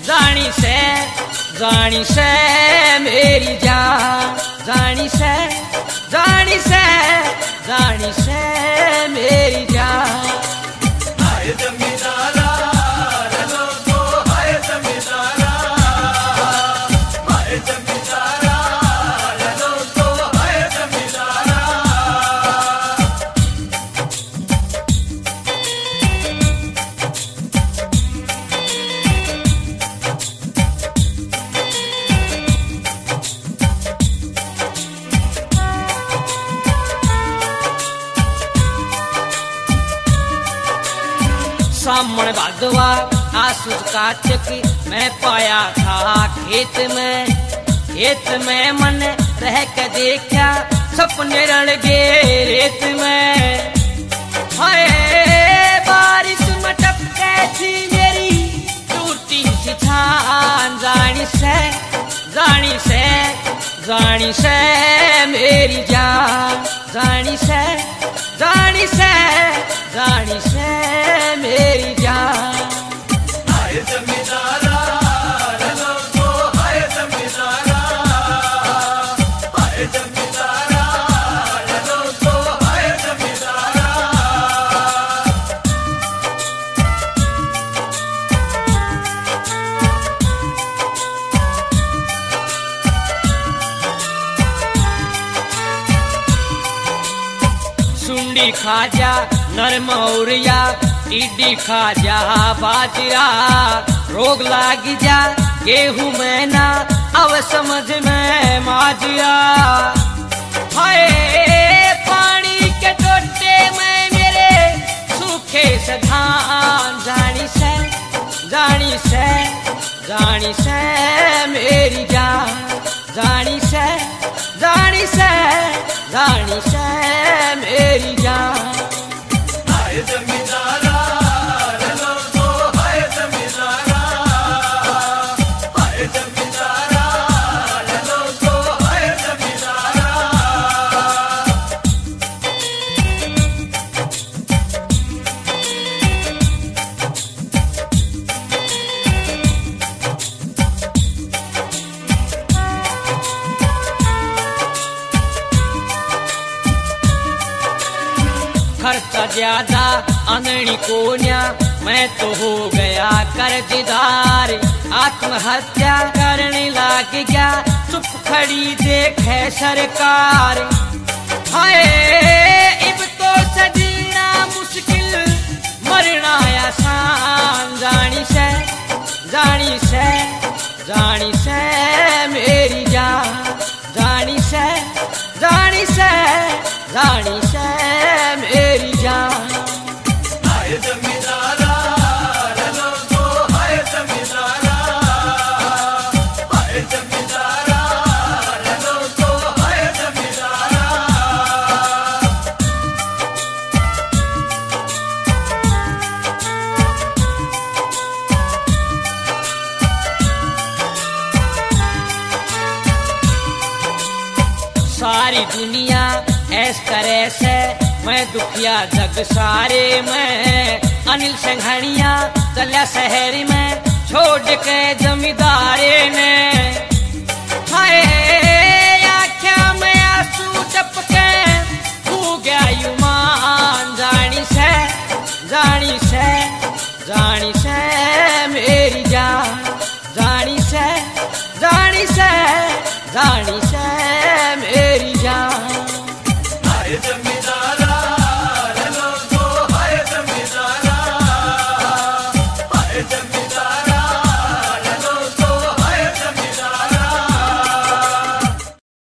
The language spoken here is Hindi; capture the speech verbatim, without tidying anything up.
जानी से जानी से मेरी जान जानी से जानी से जानी से मेरी जान। हाय जमींदारा रलो तो हाय जमींदारा हाय जमींदारा रलो तो हाय जमींदारा। सामण भादवा आसूस काचक मैं पाया था खेत में खेत में मन रह के देखा सपने रण गे रेत में। हाय बारिश में टपके थी मेरी टूटी सी छान जानी से जानी से जानी से मेरी जान जानी से जानी से जानी से मेरी जान। हाय जमींदारा रलो तो हाय जमींदारा हाय जमींदारा रलो तो हाय जमींदारा। सुंडी खाजा नरमौरिया टिड्डी खाजा बाजरा रोग लाग जा गेहूं में ना अब समझ में माजरा। हाय पानी के टोटे में मेरे सूखे से धान जानी से जानी से जानी से मेरी जान जानी से जानी से जानी से मेरी जान। हाय जमींदारा रलो तो हाय जमींदारा हाय जमींदारा रलो तो हाय जमींदारा। खर्चा ज्यादा अनड़ी कोन्या मैं तो हो गया कर्जदार आत्महत्या करने लग गया चुप खड़ी देखे सरकार। हाय इब तो सजीना मुश्किल मरना आसान जानी से जानी से जानी से मेरी जान जानी से जानी से जानी से मेरी जान। हाय जमींदारा रलो तो हाय जमींदारा हाय जमींदारा रलो तो हाय जमींदारा। सारी दुनिया ऐस तरह से मैं दुखिया जग सारे में अनिल संघनिया चला शहर में छोड़ के जमींदारे ने। हाय आख्या में आंसू टपके हो गया युमान जानी से जानी से जानी से मेरी जान जानी से जानी से जानी से मेरी जान। हाय जमींदारा